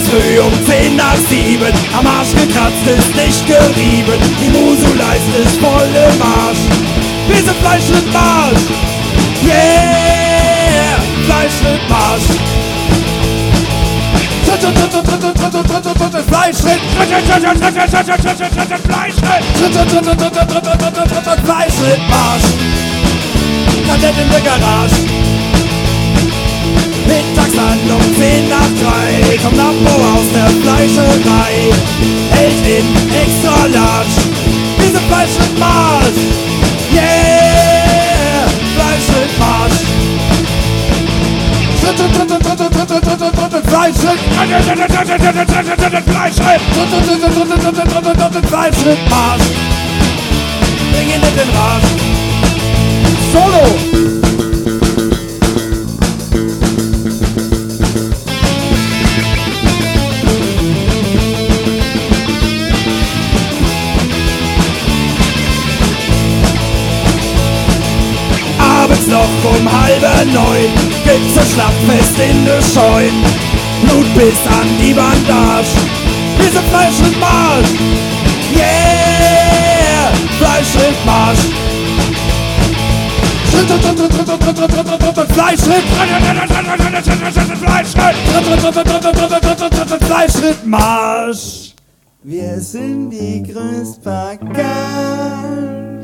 früh um 6:10, am Arsch gekratzt ist nicht gerieben, die Musuleist ist voll im Arsch. Wir sind Fleischritt-Marsch, yeah, Fleischritt-Marsch. Fleischritt, Fleischritt-Marsch. Kadett in der Garage. Mittagslandung 2:10, kommt Lambo aus der Fleischerei, hält in extra large. Wir sind Fleischritt-Marsch, yeah, Fleischritt-Marsch. Fleischritt-Marsch, bringen in den Rad. Solo! Abends noch um 8:30 gibt's ein Schlachtfest in der Scheun. Blut bis an die Bandage, wir sind Fleischritt-Marsch, yeah, Fleischritt-Marsch. Fleischritt-Marsch. Wir sind die Größtpackern.